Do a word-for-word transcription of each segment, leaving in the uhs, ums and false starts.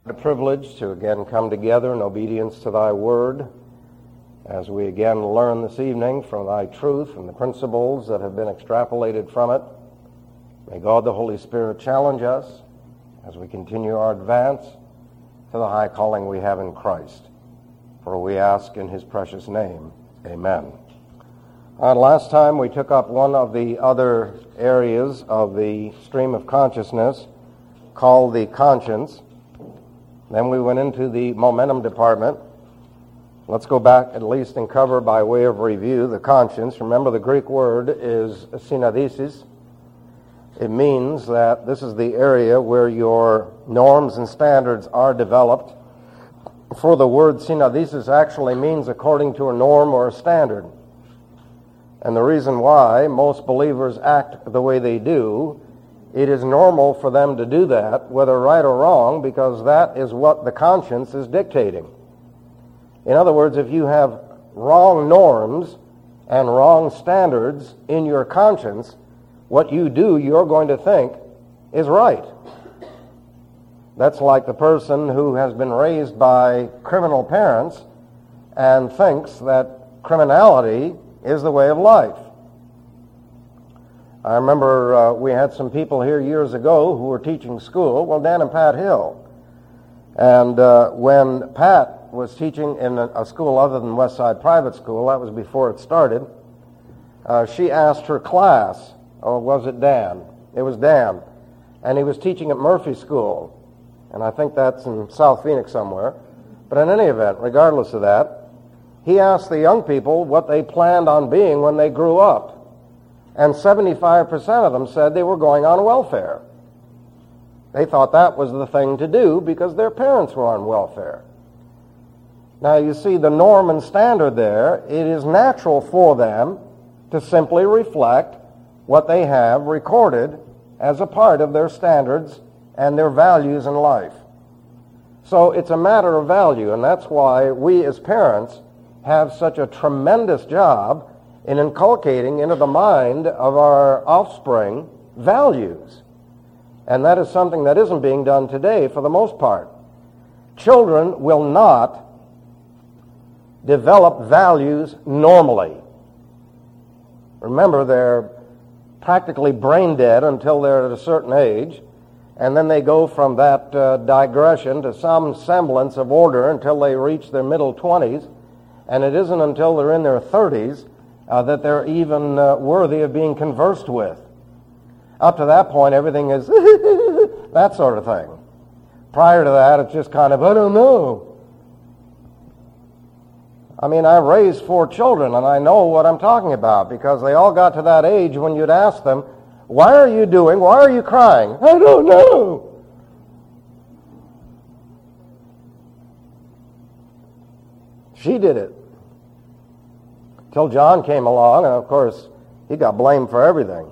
A privilege to again come together in obedience to thy word as we again learn this evening from thy truth and the principles that have been extrapolated from it. May God the Holy Spirit challenge us as we continue our advance to the high calling we have in Christ. For we ask in his precious name, amen. Uh, last time we took up one of the other areas of the stream of consciousness called the conscience. Then we went into the momentum department. Let's go back at least and cover by way of review the conscience. Remember, the Greek word is synadesis. It means that this is the area where your norms and standards are developed. For the word synadesis actually means according to a norm or a standard. And the reason why most believers act the way they do, it is normal for them to do that, whether right or wrong, because that is what the conscience is dictating. In other words, if you have wrong norms and wrong standards in your conscience, what you do, you're going to think is right. That's like the person who has been raised by criminal parents and thinks that criminality is the way of life. I remember uh, we had some people here years ago who were teaching school, well, Dan and Pat Hill. And uh, when Pat was teaching in a, a school other than Westside Private School, that was before it started, uh, she asked her class, or was it Dan? It was Dan. And he was teaching at Murphy School. And I think that's in South Phoenix somewhere. But in any event, regardless of that, he asked the young people what they planned on being when they grew up. And seventy-five percent of them said they were going on welfare. They thought that was the thing to do because their parents were on welfare. Now, you see, the norm and standard there, it is natural for them to simply reflect what they have recorded as a part of their standards and their values in life. So it's a matter of value, and that's why we as parents have such a tremendous job in inculcating into the mind of our offspring values. And that is something that isn't being done today for the most part. Children will not develop values normally. Remember, they're practically brain dead until they're at a certain age, and then they go from that uh, digression to some semblance of order until they reach their middle twenties, and it isn't until they're in their thirties Uh, that they're even uh, worthy of being conversed with. Up to that point, everything is that sort of thing. Prior to that, it's just kind of, I don't know. I mean, I raised four children, and I know what I'm talking about, because they all got to that age when you'd ask them, why are you doing, why are you crying? I don't know. She did it. Till John came along, and of course, he got blamed for everything.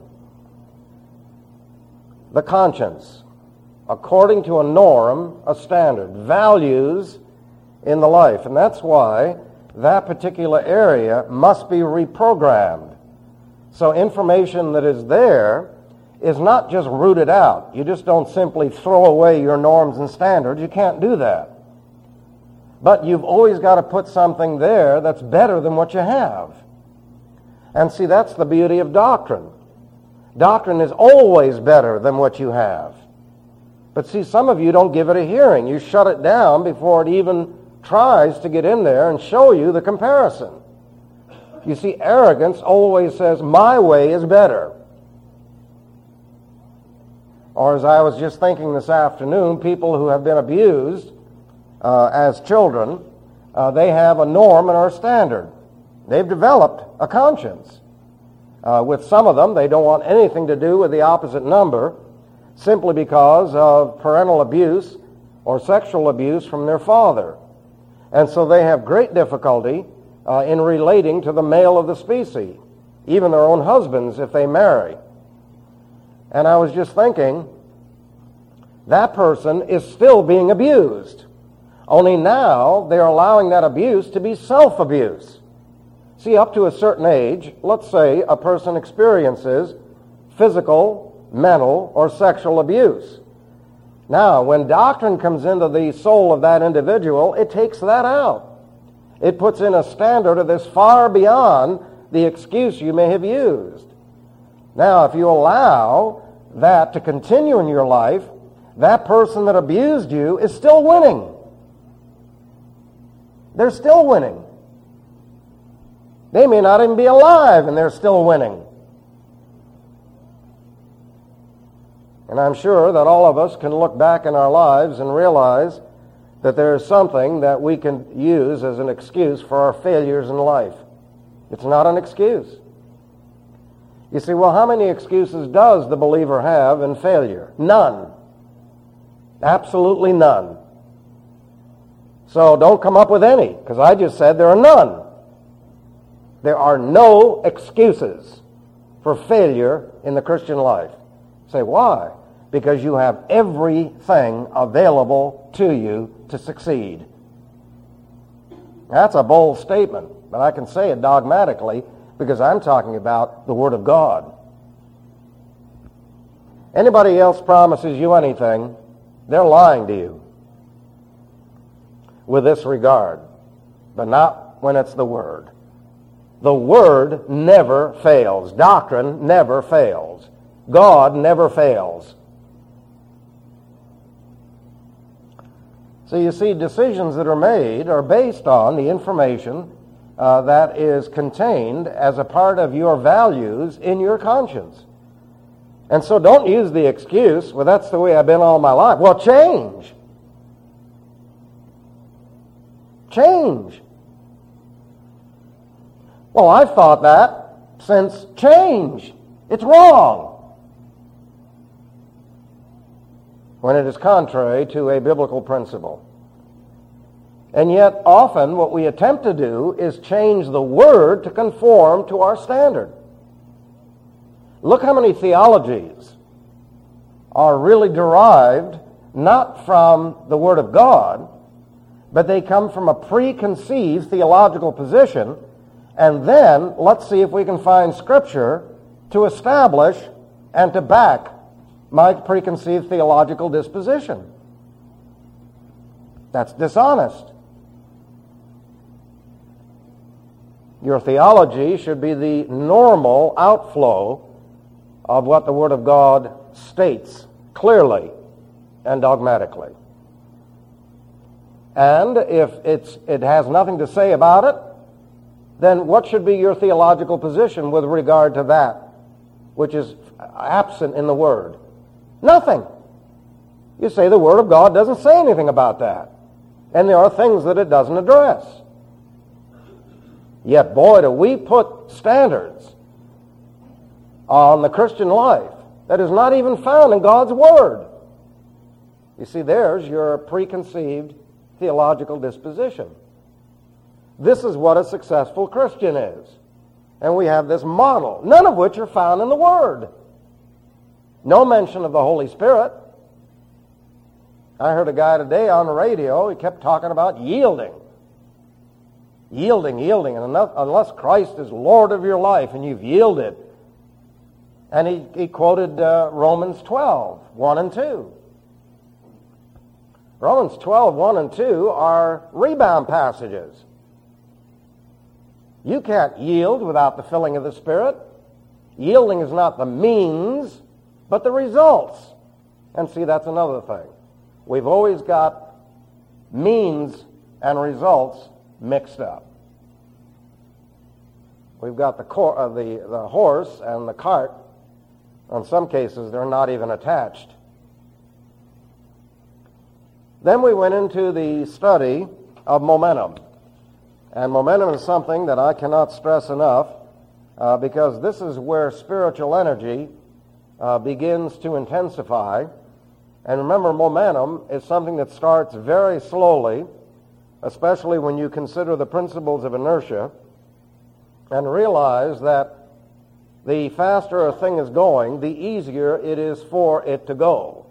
The conscience, according to a norm, a standard, values in the life. And that's why that particular area must be reprogrammed. So information that is there is not just rooted out. You just don't simply throw away your norms and standards. You can't do that. But you've always got to put something there that's better than what you have. And see, that's the beauty of doctrine. Doctrine is always better than what you have. But see, some of you don't give it a hearing. You shut it down before it even tries to get in there and show you the comparison. You see, arrogance always says, my way is better. Or as I was just thinking this afternoon, people who have been abused Uh, as children, uh, they have a norm and a standard. They've developed a conscience. Uh, with some of them, they don't want anything to do with the opposite number simply because of parental abuse or sexual abuse from their father. And so they have great difficulty uh, in relating to the male of the species, even their own husbands if they marry. And I was just thinking, that person is still being abused. Only now they're allowing that abuse to be self-abuse. See, up to a certain age, let's say a person experiences physical, mental, or sexual abuse. Now, when doctrine comes into the soul of that individual, it takes that out. It puts in a standard that is far beyond the excuse you may have used. Now, if you allow that to continue in your life, that person that abused you is still winning. They're still winning. They may not even be alive, and they're still winning. And I'm sure that all of us can look back in our lives and realize that there is something that we can use as an excuse for our failures in life. It's not an excuse. You see, well, how many excuses does the believer have in failure? None. Absolutely none. So don't come up with any, because I just said there are none. There are no excuses for failure in the Christian life. Say, why? Because you have everything available to you to succeed. That's a bold statement, but I can say it dogmatically because I'm talking about the Word of God. Anybody else promises you anything, they're lying to you with this regard, but not when it's the Word. The Word never fails. Doctrine never fails. God never fails. So you see, decisions that are made are based on the information uh, that is contained as a part of your values in your conscience. And so don't use the excuse, well, that's the way I've been all my life. Well, change. Change. Well, I've thought that since. Change. It's wrong. When it is contrary to a biblical principle. And yet, often what we attempt to do is change the Word to conform to our standard. Look how many theologies are really derived not from the Word of God, but they come from a preconceived theological position, and then let's see if we can find Scripture to establish and to back my preconceived theological disposition. That's dishonest. Your theology should be the normal outflow of what the Word of God states clearly and dogmatically. And if it's, it has nothing to say about it, then what should be your theological position with regard to that which is absent in the Word? Nothing. You say the Word of God doesn't say anything about that. And there are things that it doesn't address. Yet, boy, do we put standards on the Christian life that is not even found in God's Word. You see, there's your preconceived theological disposition. This is what a successful Christian is. And we have this model, none of which are found in the Word. No mention of the Holy Spirit. I heard a guy today on the radio, he kept talking about yielding. Yielding, yielding. And unless Christ is Lord of your life and you've yielded. And he, he quoted uh, Romans twelve, one and two. Romans twelve, one and two are rebound passages. You can't yield without the filling of the Spirit. Yielding is not the means, but the results. And see, that's another thing. We've always got means and results mixed up. We've got the, cor- uh, the, the horse and the cart. In some cases, they're not even attached. Then we went into the study of momentum. And momentum is something that I cannot stress enough uh, because this is where spiritual energy uh, begins to intensify. And remember, momentum is something that starts very slowly, especially when you consider the principles of inertia, and realize that the faster a thing is going, the easier it is for it to go.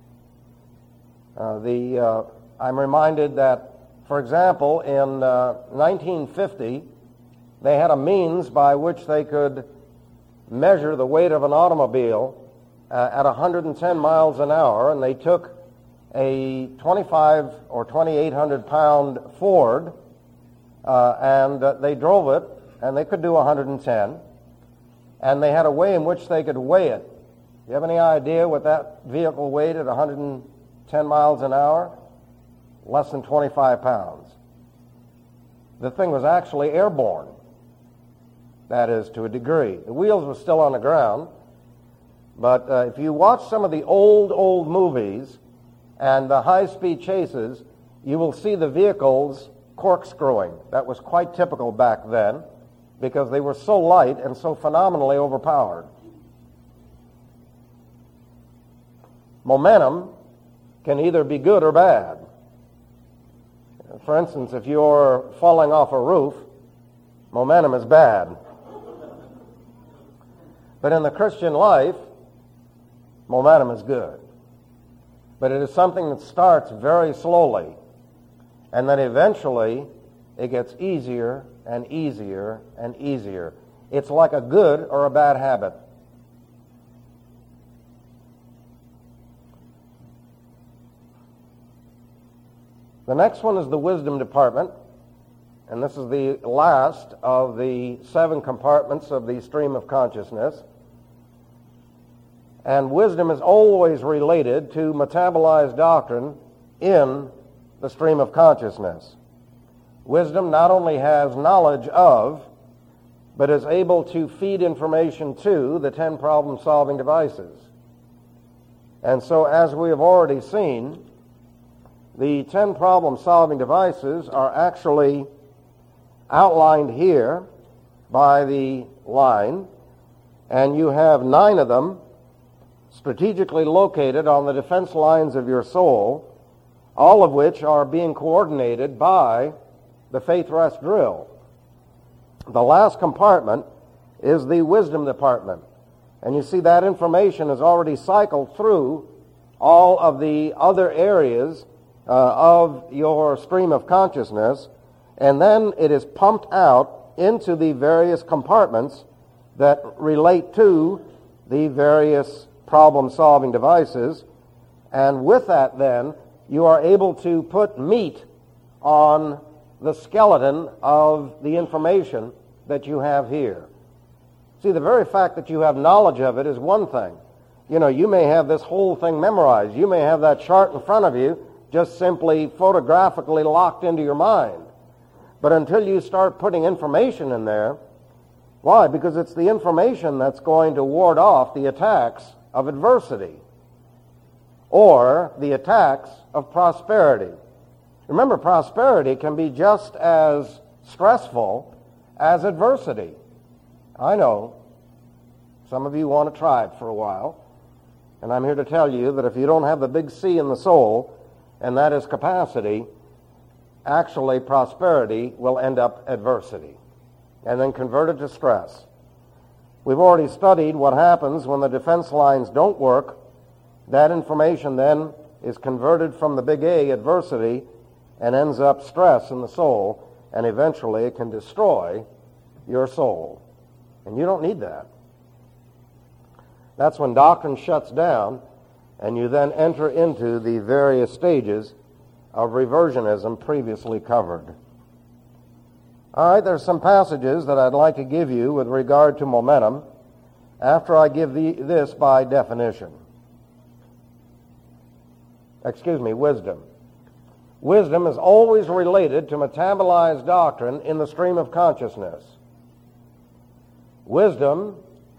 Uh, the uh, I'm reminded that, for example, in uh, nineteen fifty, they had a means by which they could measure the weight of an automobile uh, at one hundred ten miles an hour, and they took a twenty-five or twenty-eight hundred pound Ford, uh, and uh, they drove it, and they could do one hundred ten, and they had a way in which they could weigh it. You have any idea what that vehicle weighed at one hundred ten miles an hour? Less than twenty-five pounds. The thing was actually airborne. That is, to a degree. The wheels were still on the ground, but uh, if you watch some of the old, old movies and the high-speed chases, you will see the vehicles corkscrewing. That was quite typical back then because they were so light and so phenomenally overpowered. Momentum can either be good or bad. For instance, if you're falling off a roof, momentum is bad. But in the Christian life, momentum is good. But it is something that starts very slowly, and then eventually it gets easier and easier and easier. It's like a good or a bad habit. The next one is the wisdom department, and this is the last of the seven compartments of the stream of consciousness. And wisdom is always related to metabolized doctrine in the stream of consciousness. Wisdom not only has knowledge of, but is able to feed information to the ten problem-solving devices. And so, as we have already seen, the ten problem-solving devices are actually outlined here by the line, and you have nine of them strategically located on the defense lines of your soul, all of which are being coordinated by the faith rest drill. The last compartment is the wisdom department, and you see that information has already cycled through all of the other areas uh, of your stream of consciousness, and then it is pumped out into the various compartments that relate to the various problem-solving devices, and with that then you are able to put meat on the skeleton of the information that you have here. See, the very fact that you have knowledge of it is one thing. You know, you may have this whole thing memorized. You may have that chart in front of you just simply photographically locked into your mind. But until you start putting information in there, why? Because it's the information that's going to ward off the attacks of adversity or the attacks of prosperity. Remember, prosperity can be just as stressful as adversity. I know some of you want to try it for a while, and I'm here to tell you that if you don't have the big C in the soul, and that is capacity, actually prosperity will end up adversity and then convert it to stress. We've already studied what happens when the defense lines don't work. That information then is converted from the big A, adversity, and ends up stress in the soul, and eventually it can destroy your soul. And you don't need that. That's when doctrine shuts down, and you then enter into the various stages of reversionism previously covered. All right, there's some passages that I'd like to give you with regard to momentum after I give the, this by definition. Excuse me, wisdom. Wisdom is always related to metabolized doctrine in the stream of consciousness. Wisdom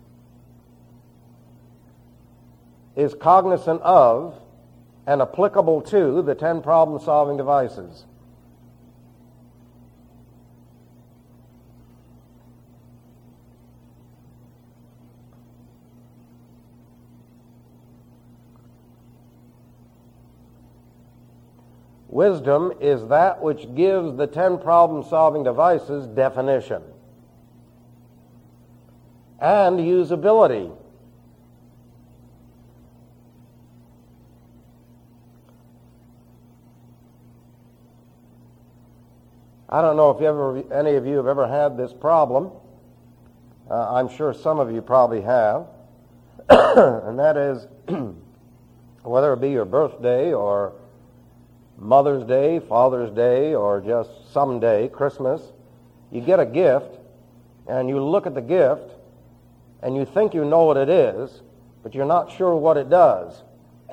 is cognizant of and applicable to the ten problem-solving devices. Wisdom is that which gives the ten problem-solving devices definition and usability. I don't know if you ever, any of you have ever had this problem. Uh, I'm sure some of you probably have. And that is, whether it be your birthday or Mother's Day, Father's Day, or just some day, Christmas, you get a gift, and you look at the gift, and you think you know what it is, but you're not sure what it does.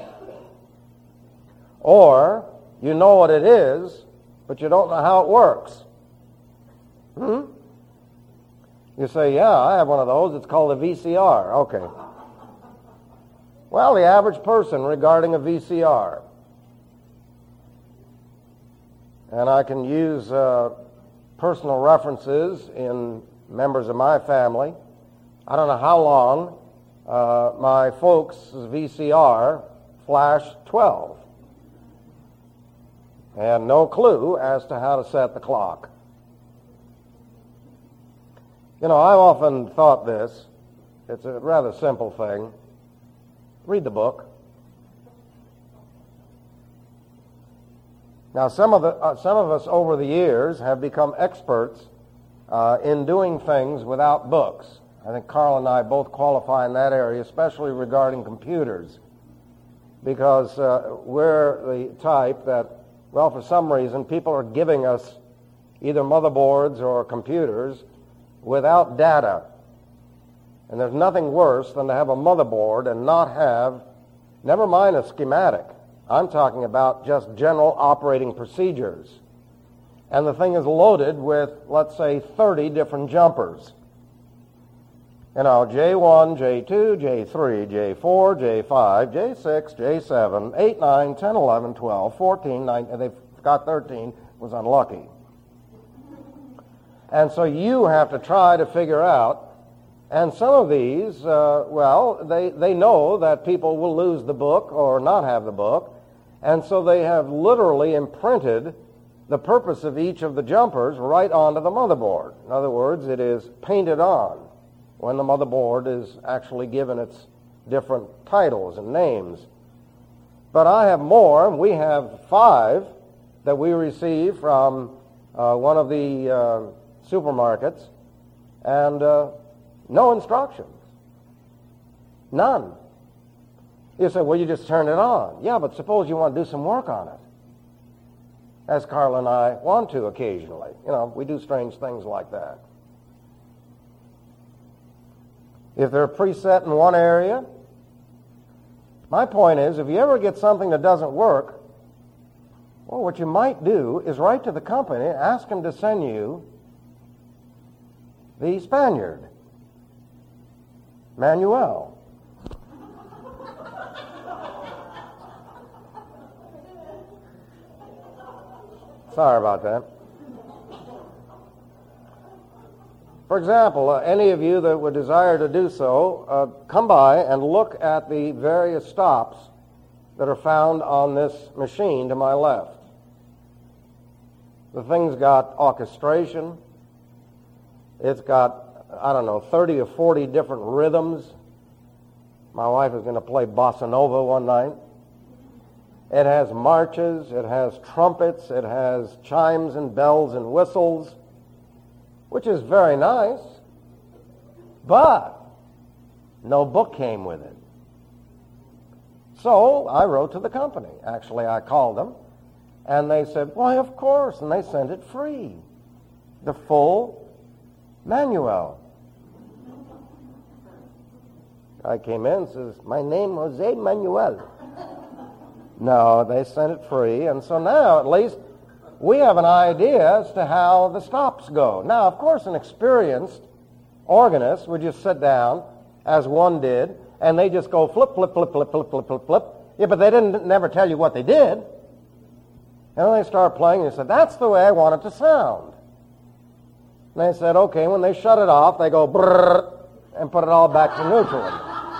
Or you know what it is, but you don't know how it works. Hmm? You say, yeah, I have one of those. It's called a V C R. Okay. Well, the average person regarding a V C R. And I can use uh, personal references in members of my family. I don't know how long uh, my folks' V C R flashed twelve. And no clue as to how to set the clock. You know, I've often thought this. It's a rather simple thing. Read the book. Now, some of the uh, some of us over the years have become experts uh, in doing things without books. I think Carl and I both qualify in that area, especially regarding computers, because uh, we're the type that, well, for some reason, people are giving us either motherboards or computers without data. And there's nothing worse than to have a motherboard and not have, never mind a schematic. I'm talking about just general operating procedures. And the thing is loaded with, let's say, thirty different jumpers. You know, J one, J two, J three, J four, J five, J six, J seven, eight, nine, ten, eleven, twelve, fourteen, nine, and they've got thirteen, was unlucky. And so you have to try to figure out, and some of these, uh, well, they, they know that people will lose the book or not have the book, and so they have literally imprinted the purpose of each of the jumpers right onto the motherboard. In other words, it is painted on when the motherboard is actually given its different titles and names. But I have more. We have five that we receive from uh, one of the uh, supermarkets, and uh, no instructions. None. You say, well, you just turn it on. Yeah, but suppose you want to do some work on it, as Carl and I want to occasionally. You know, we do strange things like that. If they're preset in one area, my point is, if you ever get something that doesn't work, well, what you might do is write to the company, ask them to send you the Spaniard Manuel. Sorry about that. For example, uh, any of you that would desire to do so, uh, come by and look at the various stops that are found on this machine to my left. The thing's got orchestration. It's got, I don't know, thirty or forty different rhythms. My wife is going to play bossa nova one night. It has marches, it has trumpets, it has chimes and bells and whistles, which is very nice, but no book came with it. So I wrote to the company. Actually, I called them, and they said, why, of course, and they sent it free, the full manual. I came in and says, my name is Jose Manuel. No, they sent it free, and so now at least we have an idea as to how the stops go. Now, of course, an experienced organist would just sit down, as one did, and they just go flip, flip, flip, flip, flip, flip, flip, flip. Yeah, but they didn't never tell you what they did. And then they start playing, and they said, that's the way I want it to sound. And they said, okay, when they shut it off, they go brrrr, and put it all back to neutral.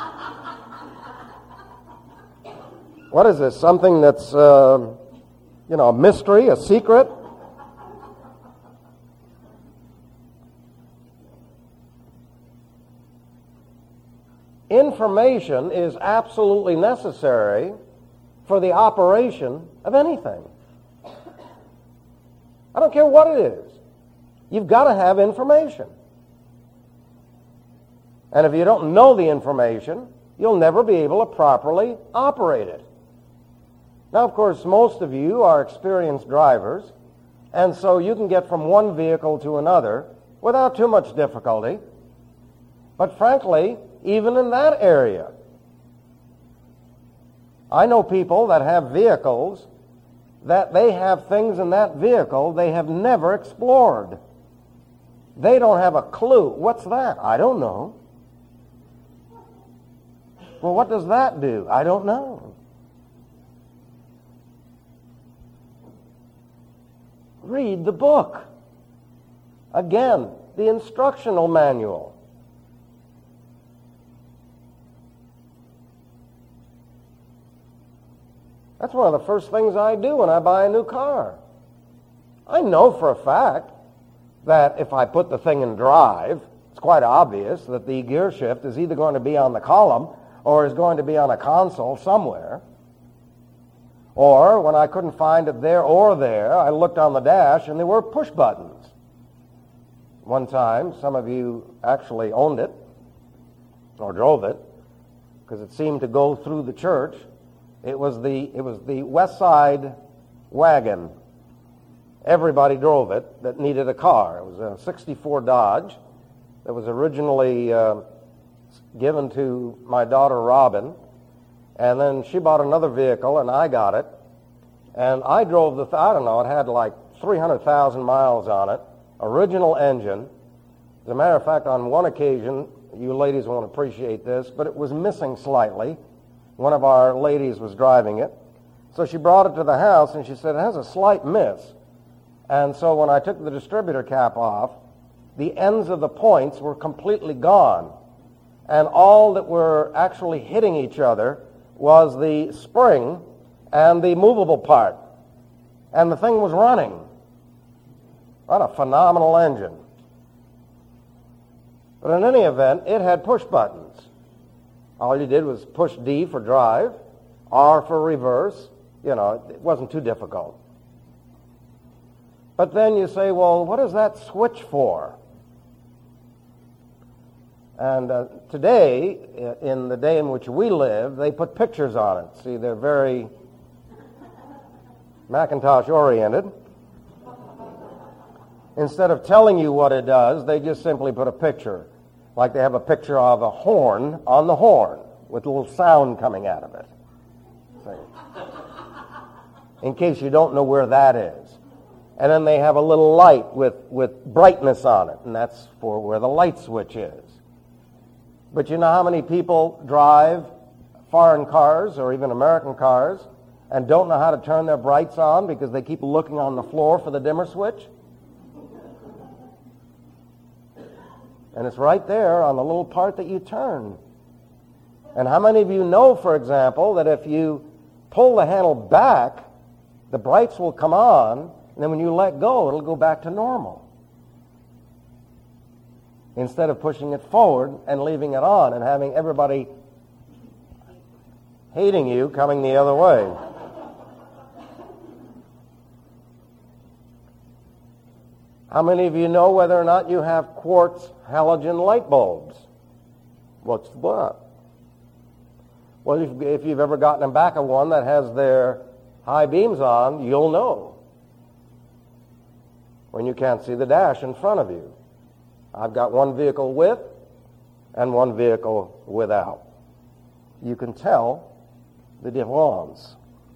What is this? Something that's, uh, you know, a mystery, a secret? Information is absolutely necessary for the operation of anything. I don't care what it is. You've got to have information. And if you don't know the information, you'll never be able to properly operate it. Now, of course, most of you are experienced drivers, and so you can get from one vehicle to another without too much difficulty. But frankly, even in that area, I know people that have vehicles that they have things in that vehicle they have never explored. They don't have a clue. What's that? I don't know. Well, what does that do? I don't know. Read the book. Again, the instructional manual. That's one of the first things I do when I buy a new car. I know for a fact that if I put the thing in drive, it's quite obvious that the gear shift is either going to be on the column or is going to be on a console somewhere. Or when I couldn't find it there or there, I looked on the dash and there were push buttons. One time, some of you actually owned it or drove it because it seemed to go through the church. It was the it was the West Side wagon. Everybody drove it that needed a car. It was a sixty-four Dodge that was originally uh, given to my daughter Robin, and then she bought another vehicle and I got it, and I drove the th- I don't know, it had like three hundred thousand miles on it, original engine. As a matter of fact, on one occasion, you ladies won't appreciate this, but it was missing slightly. One of our ladies was driving it. So she brought it to the house and she said, it has a slight miss. And so when I took the distributor cap off, the ends of the points were completely gone. And all that were actually hitting each other was the spring and the movable part. And the thing was running. What a phenomenal engine. But in any event, it had push buttons. All you did was push D for drive, R for reverse. You know, it wasn't too difficult. But then you say, well, what is that switch for? And uh, today, in the day in which we live, they put pictures on it. See, they're very Macintosh-oriented. Instead of telling you what it does, they just simply put a picture. Like they have a picture of a horn on the horn with a little sound coming out of it. See? In case you don't know where that is. And then they have a little light with, with brightness on it, and that's for where the light switch is. But you know how many people drive foreign cars or even American cars and don't know how to turn their brights on because they keep looking on the floor for the dimmer switch? And it's right there on the little part that you turn. And how many of you know, for example, that if you pull the handle back, the brights will come on, and then when you let go, it'll go back to normal. Instead of pushing it forward and leaving it on and having everybody hating you coming the other way. How many of you know whether or not you have quartz halogen light bulbs? What's that? Well, if, if you've ever gotten in back of one that has their high beams on, you'll know when you can't see the dash in front of you. I've got one vehicle with and one vehicle without. You can tell the difference.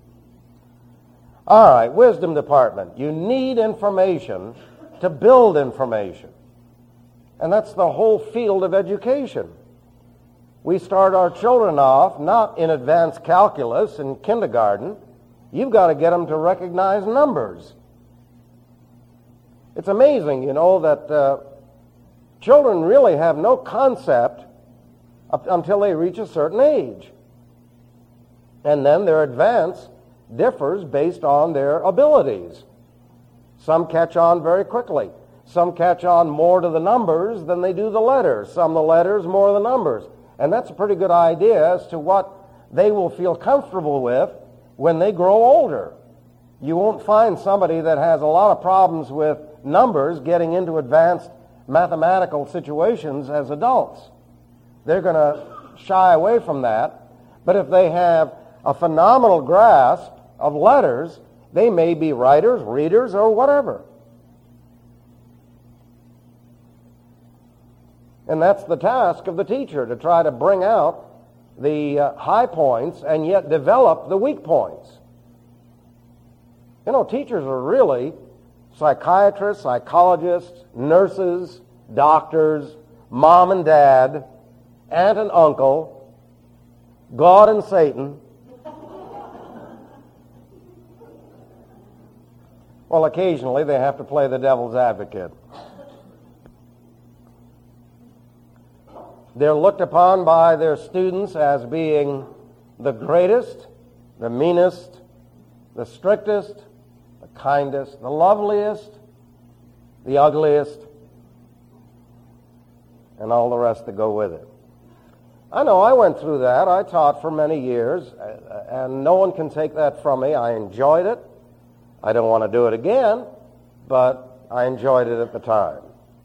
All right, wisdom department. You need information to build information. And that's the whole field of education. We start our children off not in advanced calculus in kindergarten. You've got to get them to recognize numbers. It's amazing, you know, that uh, children really have no concept up until they reach a certain age. And then their advance differs based on their abilities. Some catch on very quickly. Some catch on more to the numbers than they do the letters. Some the letters, more the numbers. And that's a pretty good idea as to what they will feel comfortable with when they grow older. You won't find somebody that has a lot of problems with numbers getting into advanced mathematical situations as adults. They're going to shy away from that. But if they have a phenomenal grasp of letters. They may be writers, readers, or whatever. And that's the task of the teacher, to try to bring out the uh, high points and yet develop the weak points. You know, teachers are really psychiatrists, psychologists, nurses, doctors, mom and dad, aunt and uncle, God and Satan. Well, occasionally they have to play the devil's advocate. They're looked upon by their students as being the greatest, the meanest, the strictest, the kindest, the loveliest, the ugliest, and all the rest that go with it. I know I went through that. I taught for many years, and no one can take that from me. I enjoyed it. I don't want to do it again, but I enjoyed it at the time.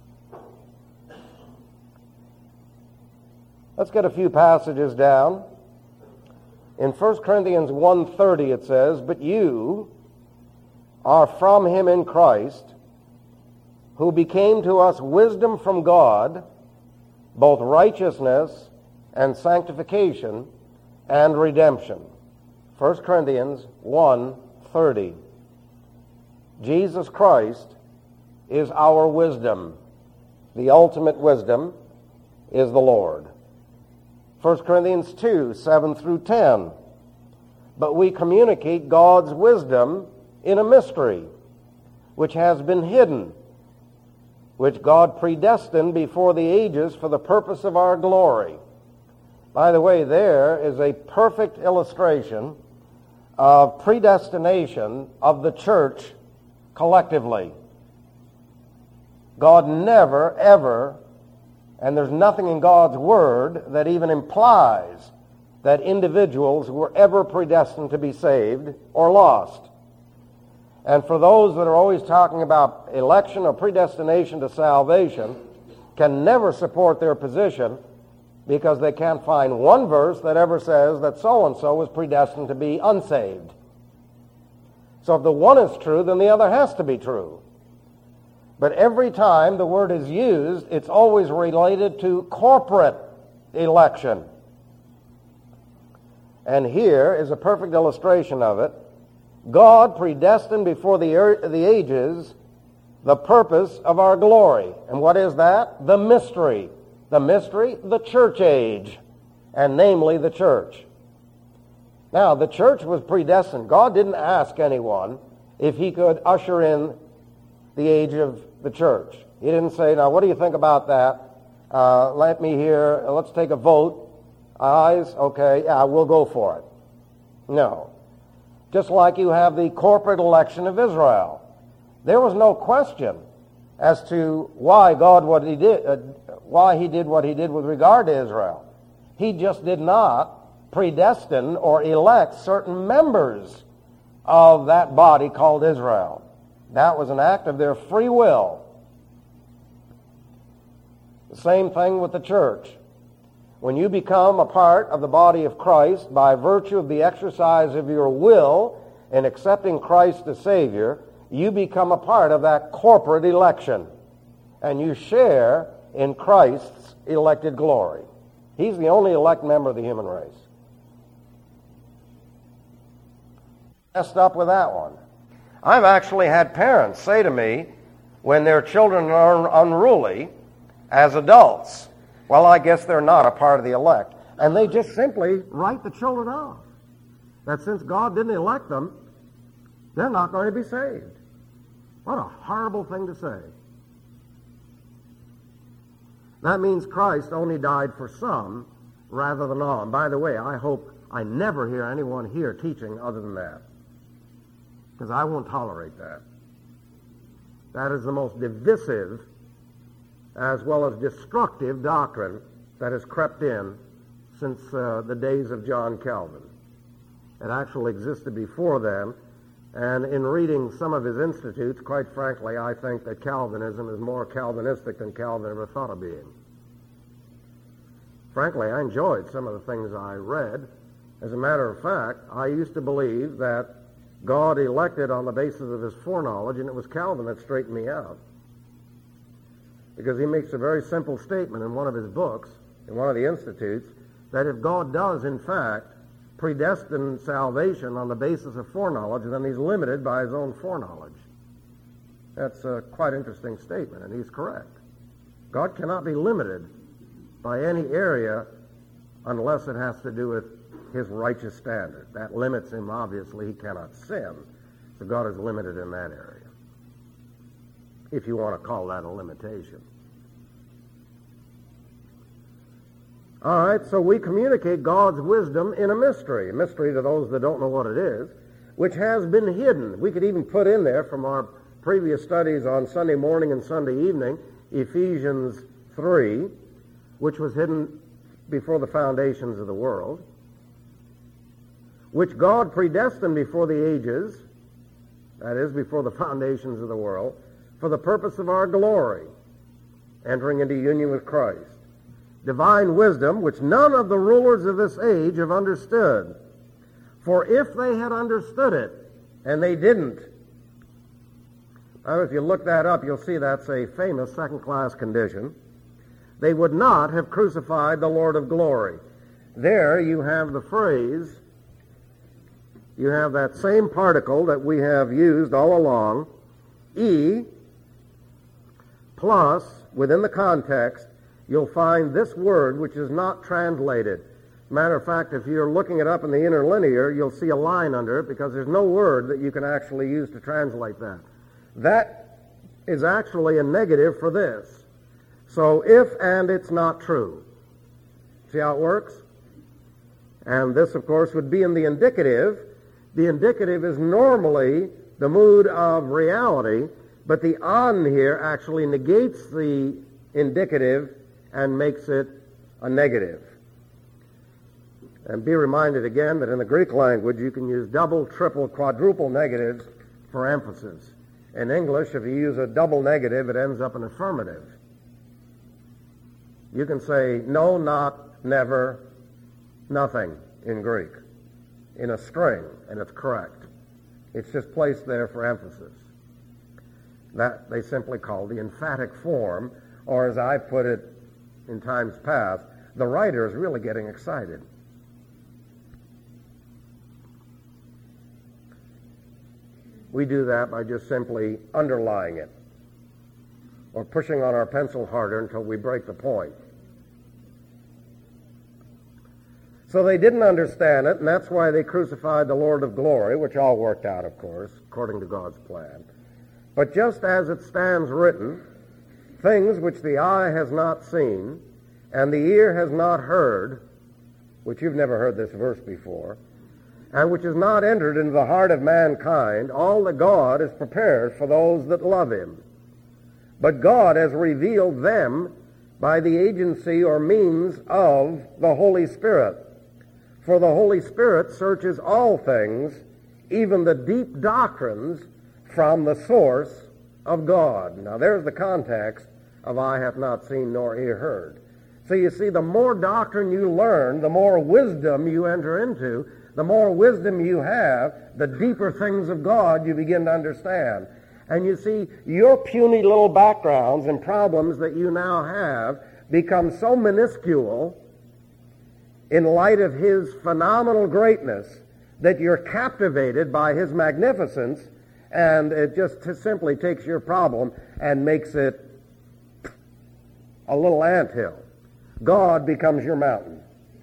Let's get a few passages down. In First Corinthians one thirty it says, "But you are from him in Christ, who became to us wisdom from God, both righteousness and sanctification and redemption." First Corinthians one thirty. Jesus Christ is our wisdom. The ultimate wisdom is the Lord. First Corinthians two, seven through ten. "But we communicate God's wisdom in a mystery, which has been hidden, which God predestined before the ages for the purpose of our glory." By the way, there is a perfect illustration of predestination of the church collectively. God never, ever, and there's nothing in God's Word that even implies that individuals were ever predestined to be saved or lost. And for those that are always talking about election or predestination to salvation, can never support their position because they can't find one verse that ever says that so-and-so was predestined to be unsaved. So if the one is true, then the other has to be true. But every time the word is used, it's always related to corporate election. And here is a perfect illustration of it. God predestined before the, er- the ages the purpose of our glory. And what is that? The mystery. The mystery, the church age, and namely the church. Now, the church was predestined. God didn't ask anyone if he could usher in the age of the church. He didn't say, "Now, what do you think about that? Uh, let me hear, let's take a vote. Ayes? Okay, yeah, we'll go for it." No. Just like you have the corporate election of Israel. There was no question as to why God what he did, uh, why he did what he did with regard to Israel. He just did not predestine or elect certain members of that body called Israel. That was an act of their free will. The same thing with the church. When you become a part of the body of Christ by virtue of the exercise of your will in accepting Christ as Savior, you become a part of that corporate election, and you share in Christ's elected glory. He's the only elect member of the human race. Messed up with that one. I've actually had parents say to me when their children are unruly as adults, "Well, I guess they're not a part of the elect." And they just simply write the children off. That since God didn't elect them, they're not going to be saved. What a horrible thing to say. That means Christ only died for some rather than all. And by the way, I hope I never hear anyone here teaching other than that, because I won't tolerate that. That is the most divisive as well as destructive doctrine that has crept in since uh, the days of John Calvin. It actually existed before then, and in reading some of his institutes, quite frankly, I think that Calvinism is more Calvinistic than Calvin ever thought of being. Frankly, I enjoyed some of the things I read. As a matter of fact, I used to believe that God elected on the basis of his foreknowledge, and it was Calvin that straightened me out. Because he makes a very simple statement in one of his books, in one of the Institutes, that if God does, in fact, predestine salvation on the basis of foreknowledge, then he's limited by his own foreknowledge. That's a quite interesting statement, and he's correct. God cannot be limited by any area unless it has to do with his righteous standard. That limits him, obviously. He cannot sin. So God is limited in that area, if you want to call that a limitation. All right, so we communicate God's wisdom in a mystery, a mystery to those that don't know what it is, which has been hidden. We could even put in there from our previous studies on Sunday morning and Sunday evening, Ephesians three, which was hidden before the foundations of the world, which God predestined before the ages, that is, before the foundations of the world, for the purpose of our glory, entering into union with Christ. Divine wisdom, which none of the rulers of this age have understood. For if they had understood it, and they didn't. Now, if you look that up, you'll see that's a famous second-class condition. They would not have crucified the Lord of glory. There you have the phrase, you have that same particle that we have used all along, E, plus, within the context, you'll find this word which is not translated. Matter of fact, if you're looking it up in the interlinear, you'll see a line under it because there's no word that you can actually use to translate that. That is actually a negative for this. So if and it's not true. See how it works? And this, of course, would be in the indicative. The indicative is normally the mood of reality, but the on here actually negates the indicative and makes it a negative. And be reminded again that in the Greek language you can use double, triple, quadruple negatives for emphasis. In English, if you use a double negative, it ends up an affirmative. You can say no, not, never, nothing in Greek in a string, and it's correct. It's just placed there for emphasis. That they simply call the emphatic form, or as I put it in times past, the writer is really getting excited. We do that by just simply underlying it or pushing on our pencil harder until we break the point. So they didn't understand it, and that's why they crucified the Lord of glory, which all worked out, of course, according to God's plan. But just as it stands written, things which the eye has not seen and the ear has not heard, which you've never heard this verse before, and which has not entered into the heart of mankind, all that God has prepared for those that love him. But God has revealed them by the agency or means of the Holy Spirit. For the Holy Spirit searches all things, even the deep doctrines, from the source of God. Now there's the context of eye hath not seen nor ear heard. So you see, the more doctrine you learn, the more wisdom you enter into. The more wisdom you have, the deeper things of God you begin to understand. And you see, your puny little backgrounds and problems that you now have become so minuscule in light of his phenomenal greatness that you're captivated by his magnificence, and it just simply takes your problem and makes it a little anthill. God becomes your mountain.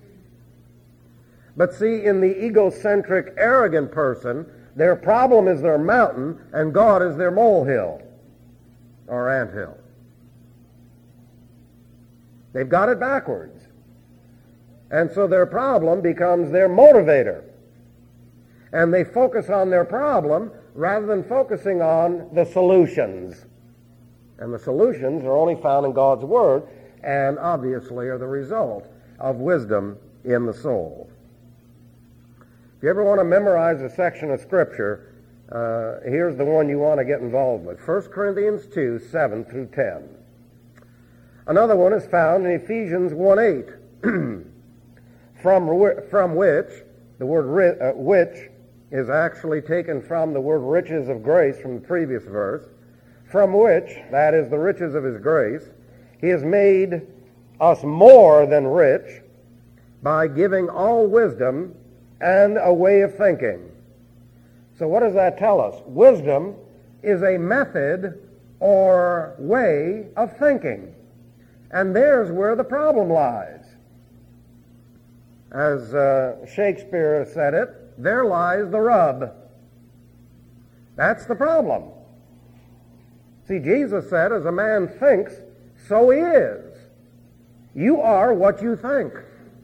But see, in the egocentric, arrogant person, their problem is their mountain, and God is their molehill or anthill. They've got it backwards. And so their problem becomes their motivator. And they focus on their problem rather than focusing on the solutions. And the solutions are only found in God's Word, and obviously are the result of wisdom in the soul. If you ever want to memorize a section of Scripture, uh, here's the one you want to get involved with. First Corinthians two, seven through ten. Another one is found in Ephesians one eight, from, from which, the word uh, which is actually taken from the word riches of grace from the previous verse, from which, that is the riches of his grace, he has made us more than rich by giving all wisdom and a way of thinking. So what does that tell us? Wisdom is a method or way of thinking. And there's where the problem lies. As uh, Shakespeare said it, there lies the rub. That's the problem. See, Jesus said, as a man thinks, so he is. You are what you think.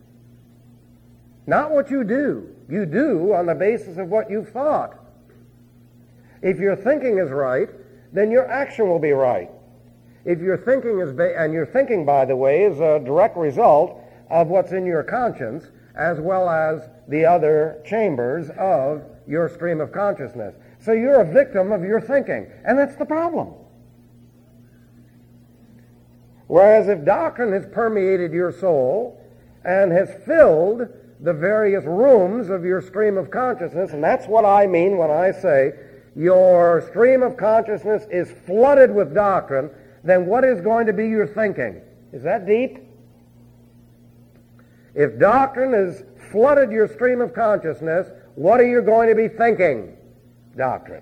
Not what you do. You do on the basis of what you've thought. If your thinking is right, then your action will be right. If your thinking is, ba- and your thinking, by the way, is a direct result of what's in your conscience, as well as the other chambers of your stream of consciousness. So you're a victim of your thinking, and that's the problem. Whereas if doctrine has permeated your soul and has filled the various rooms of your stream of consciousness, and that's what I mean when I say your stream of consciousness is flooded with doctrine, then what is going to be your thinking? Is that deep? If doctrine has flooded your stream of consciousness, what are you going to be thinking? Doctrine.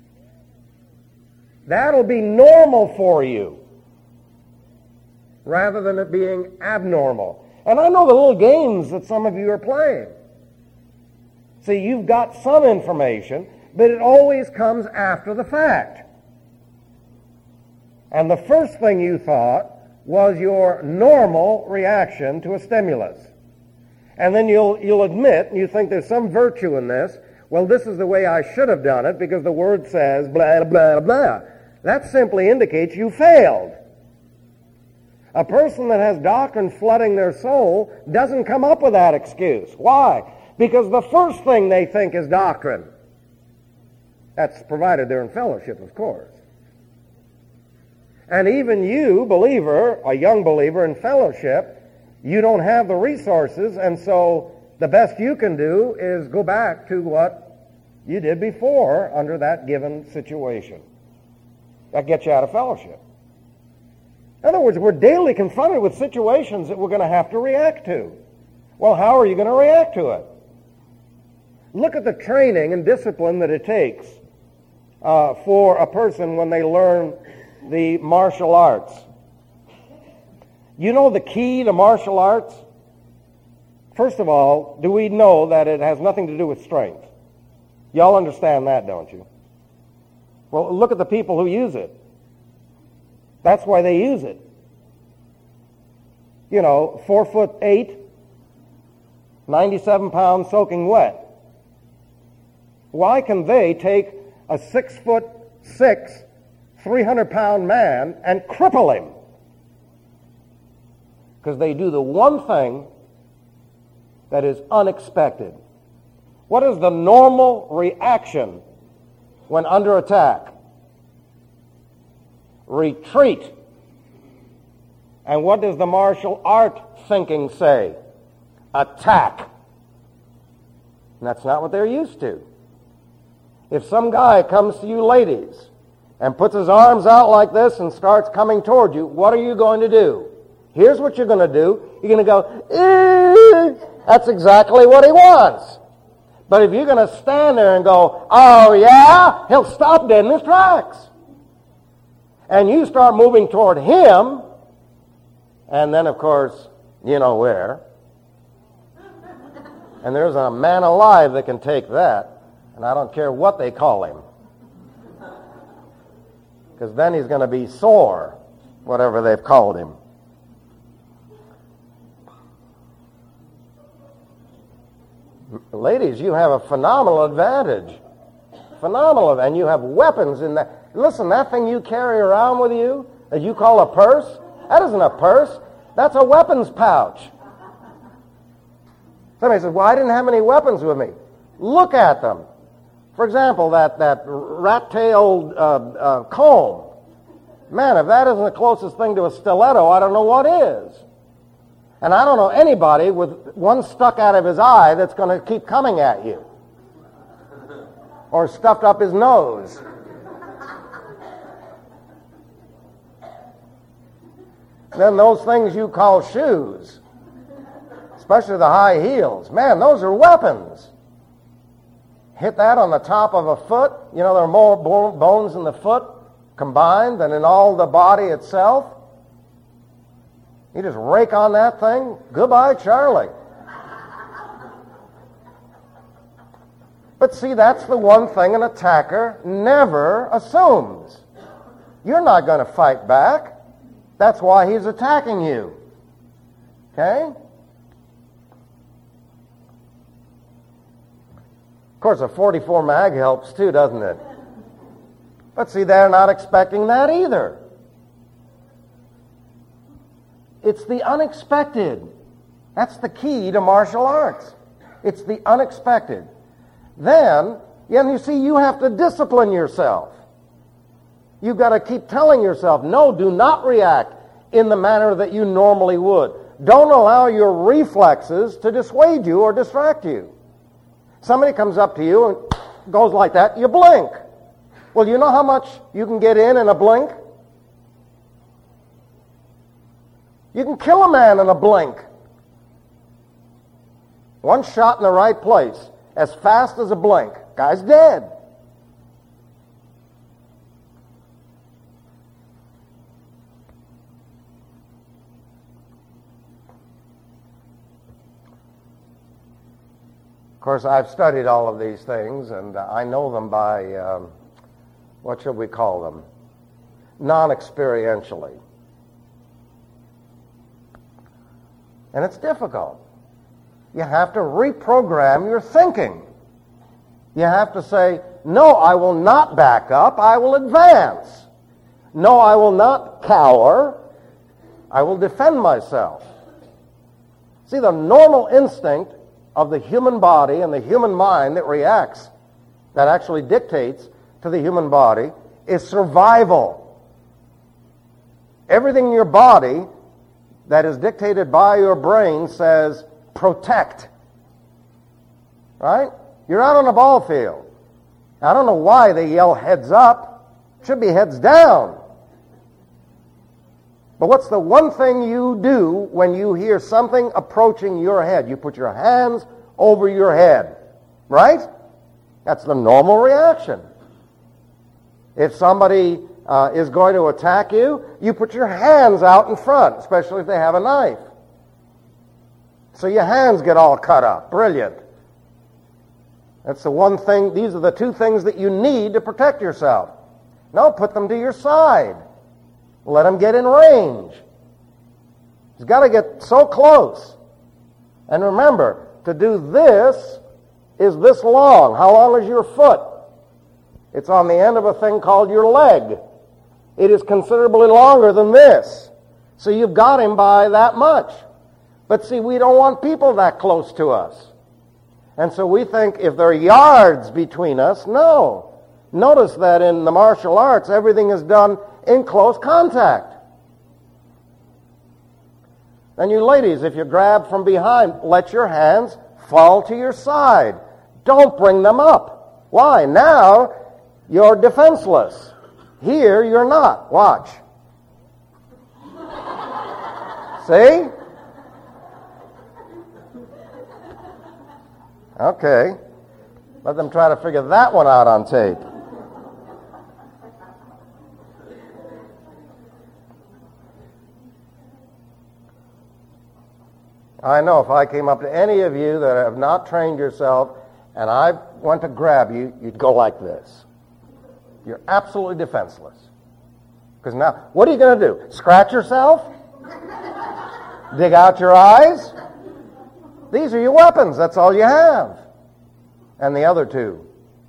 That'll be normal for you, rather than it being abnormal. And I know the little games that some of you are playing. See, you've got some information, but it always comes after the fact. And the first thing you thought was your normal reaction to a stimulus. And then you'll you'll admit, you think there's some virtue in this. Well, this is the way I should have done it because the Word says blah, blah, blah. That simply indicates you failed. A person that has doctrine flooding their soul doesn't come up with that excuse. Why? Because the first thing they think is doctrine. That's provided they're in fellowship, of course. And even you, believer, a young believer in fellowship, you don't have the resources, and so the best you can do is go back to what you did before under that given situation. That gets you out of fellowship. In other words, we're daily confronted with situations that we're going to have to react to. Well, how are you going to react to it? Look at the training and discipline that it takes uh, for a person when they learn the martial arts. You know the key to martial arts? First of all, do we know that it has nothing to do with strength? Y'all understand that, don't you? Well, look at the people who use it. That's why they use it. You know, four foot eight, ninety-seven pounds soaking wet. Why can they take a six foot six, three hundred pound man and cripple him? Because they do the one thing that is unexpected. What is the normal reaction when under attack? Retreat. And what does the martial art thinking say? Attack. And that's not what they're used to. If some guy comes to you ladies and puts his arms out like this and starts coming toward you, what are you going to do? Here's what you're going to do. You're going to go, eee! That's exactly what he wants. But if you're going to stand there and go, oh yeah, he'll stop dead in his tracks. And you start moving toward him, and then, of course, you know where. And there's a man alive that can take that, and I don't care what they call him. Because then he's going to be sore, whatever they've called him. Ladies, you have a phenomenal advantage. Phenomenal, and you have weapons in that. Listen, that thing you carry around with you, that you call a purse, that isn't a purse. That's a weapons pouch. Somebody says, well, I didn't have any weapons with me. Look at them. For example, that, that rat-tailed uh, uh, comb. Man, if that isn't the closest thing to a stiletto, I don't know what is. And I don't know anybody with one stuck out of his eye that's going to keep coming at you. or stuffed up his nose. Then those things you call shoes, especially the high heels, man, those are weapons. Hit that on the top of a foot. You know, there are more bones in the foot combined than in all the body itself. You just rake on that thing. Goodbye, Charlie. But see, that's the one thing an attacker never assumes. You're not going to fight back. That's why he's attacking you. Okay? Of course, a forty-four mag helps too, doesn't it? But see, they're not expecting that either. It's the unexpected. That's the key to martial arts. It's the unexpected. Then, and you see, you have to discipline yourself. You've got to keep telling yourself, no, do not react in the manner that you normally would. Don't allow your reflexes to dissuade you or distract you. Somebody comes up to you and goes like that, you blink. Well, you know how much you can get in in a blink? You can kill a man in a blink. One shot in the right place, as fast as a blink, guy's dead. Of course, I've studied all of these things, and I know them by, um, what should we call them? Non-experientially. And it's difficult. You have to reprogram your thinking. You have to say, no, I will not back up, I will advance. No, I will not cower, I will defend myself. See, the normal instinct of the human body and the human mind that reacts, that actually dictates to the human body, is survival. Everything in your body that is dictated by your brain says, protect. Right? You're out on a ball field. I don't know why they yell heads up. It should be heads down. But what's the one thing you do when you hear something approaching your head? You put your hands over your head. Right? That's the normal reaction. If somebody uh, is going to attack you, you put your hands out in front, especially if they have a knife. So your hands get all cut up. Brilliant. That's the one thing, these are the two things that you need to protect yourself. No, put them to your side. Let them get in range. He's got to get so close. And remember, to do this is this long. How long is your foot? It's on the end of a thing called your leg. It is considerably longer than this. So you've got him by that much. But see, we don't want people that close to us. And so we think if there are yards between us, no. Notice that in the martial arts, everything is done in close contact. And you ladies, if you grab from behind, let your hands fall to your side. Don't bring them up. Why? Now you're defenseless. Here you're not. Watch. See? Okay. Let them try to figure that one out on tape. I know if I came up to any of you that have not trained yourself and I went to grab you, you'd go like this. You're absolutely defenseless. Because now, what are you going to do? Scratch yourself? Dig out your eyes? These are your weapons. That's all you have. And the other two.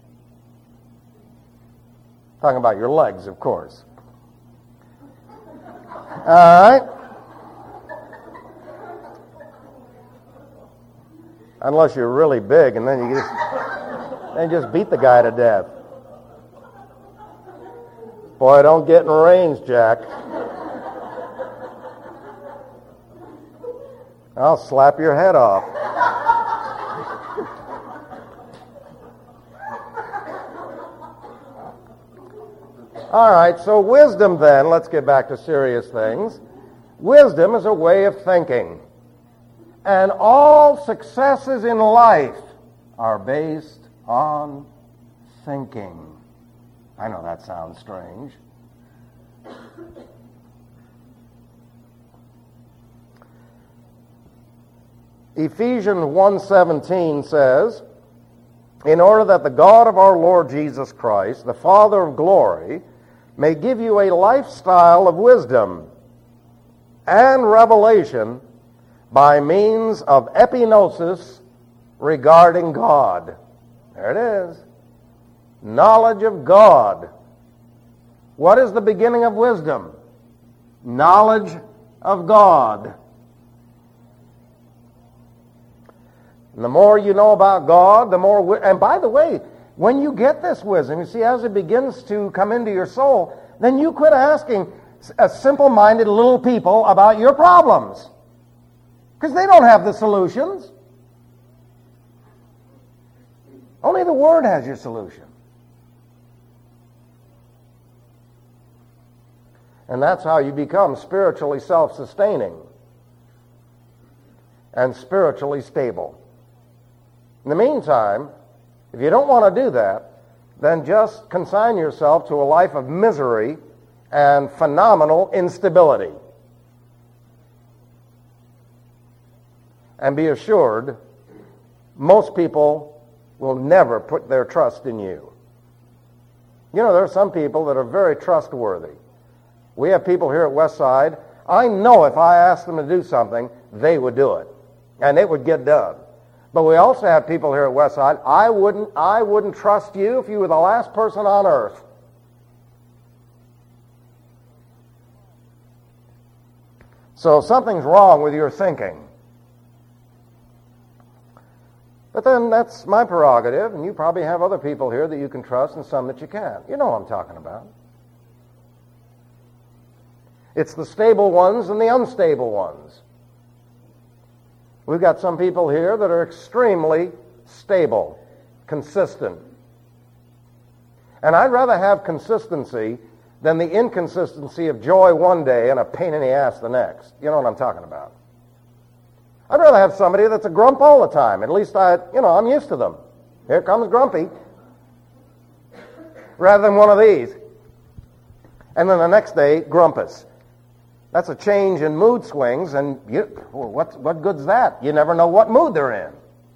Talking about your legs, of course. All right. Unless you're really big, and then you just, then you just beat the guy to death. Boy, don't get in range, Jack. I'll slap your head off. All right, so wisdom then, let's get back to serious things. Wisdom is a way of thinking. And all successes in life are based on thinking. I know that sounds strange. Ephesians one seventeen says, in order that the God of our Lord Jesus Christ, the Father of glory, may give you a lifestyle of wisdom and revelation by means of epignosis regarding God. There it is. Knowledge of God. What is the beginning of wisdom? Knowledge of God. And the more you know about God, the more... And by the way, when you get this wisdom, you see, as it begins to come into your soul, then you quit asking a simple-minded little people about your problems. Because they don't have the solutions. Only the Word has your solution. And that's how you become spiritually self-sustaining and spiritually stable. In the meantime, if you don't want to do that, then just consign yourself to a life of misery and phenomenal instability. And be assured, most people will never put their trust in you. You know, there are some people that are very trustworthy. We have people here at Westside, I know if I asked them to do something, they would do it. And it would get done. But we also have people here at Westside, I wouldn't, I wouldn't trust you if you were the last person on earth. So something's wrong with your thinking. But then that's my prerogative, and you probably have other people here that you can trust and some that you can't. You know what I'm talking about. It's the stable ones and the unstable ones. We've got some people here that are extremely stable, consistent. And I'd rather have consistency than the inconsistency of joy one day and a pain in the ass the next. You know what I'm talking about. I'd rather have somebody that's a grump all the time. At least I, you know, I'm used to them. Here comes Grumpy. Rather than one of these. And then the next day, Grumpus. That's a change in mood swings, and you, well, what, what good's that? You never know what mood they're in.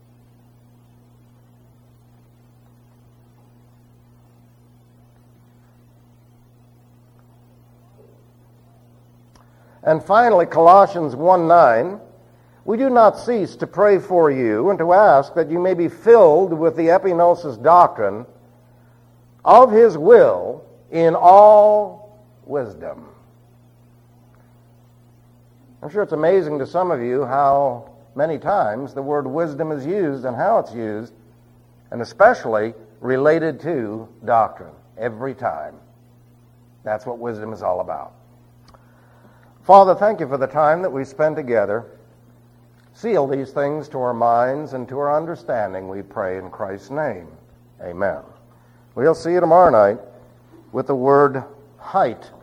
And finally, Colossians one nine, we do not cease to pray for you and to ask that you may be filled with the epignosis doctrine of His will in all wisdom. I'm sure it's amazing to some of you how many times the word wisdom is used and how it's used, and especially related to doctrine. Every time. That's what wisdom is all about. Father, thank you for the time that we spend together. Seal these things to our minds and to our understanding, we pray in Christ's name. Amen. We'll see you tomorrow night with the word height.